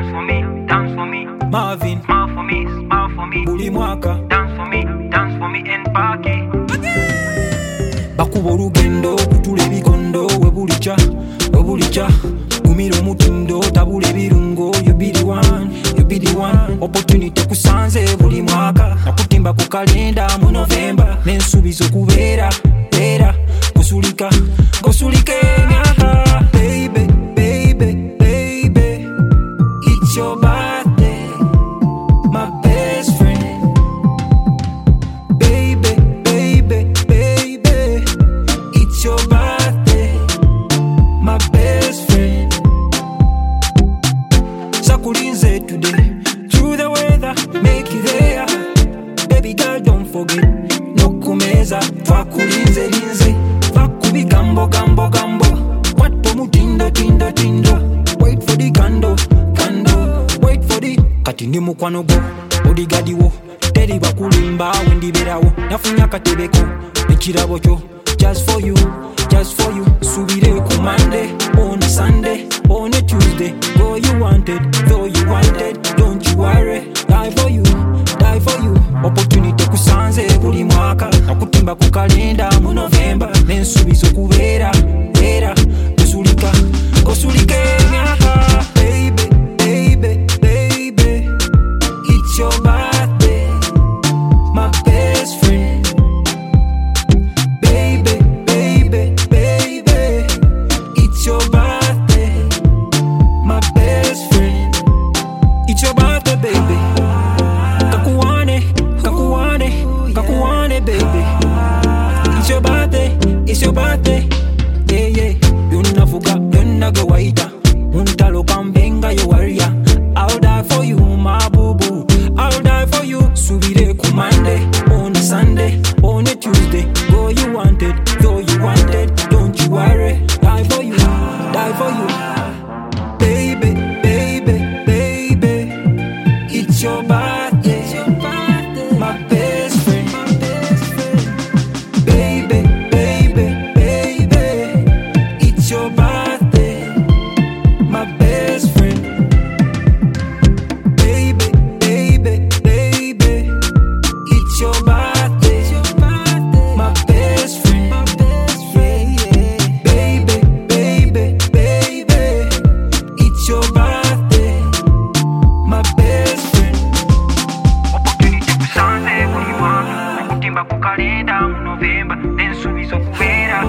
for me, dance for me. Marvin, Smile for me, smile for me. buli mwaka Dance for me and party. bakuba olugendo kutula ebikondo webulica gumira omutindo tabula ebirungo. You be the one, opportunity kusanze buli mwaka. Nakutimba ku kalenda mu November nensubiza okubeera kusulika emyaka. Baby, it's your birthday, my best friend. Baby, it's your birthday, my best friend. Sakulinze today, through the weather, make you there. Baby girl, don't forget, nokumeza, twakulinze linze. Vakubi gambo, watu mutindo. Wait for the candle, wait for the kati ndi mukwano go, odigadi wo. Teri bakulimba wendiberawo, nafunya katebeko, ekirabo kyo. Just for you, subire ku Monday, on a Sunday, on a Tuesday. Go you wanted, though you wanted, don't you worry. Die for you, opportunity kusanze buli mwaka. Nakutimba ku kalenda mu November nensubiza okubeera kusulika emyaka. Baby, it's your birthday, my best friend. Baby, it's your birthday, my best friend. It's your birthday, baby. Kakuwane, baby. It's your birthday. Yeah. Yonna go waita. Untalo kambenga yo warrior. I'll die for you, my boo-boo. I'll die for you. Subire ku Monday, on a Sunday, on a Tuesday. Go you wanted, though you wanted, don't you worry. Die for you. Baby, it's your birthday, my best friend. Baby, it's your birthday, my best friend. Baby, it's your birthday, my best friend. Baby, it's your birthday, my best friend. Opportunity kusanze buli mwaka. Nakutimba ku kalenda mu November nensubiza okubeera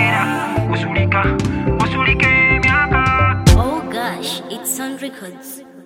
kusulika emyaka. Oh gosh, it's on records.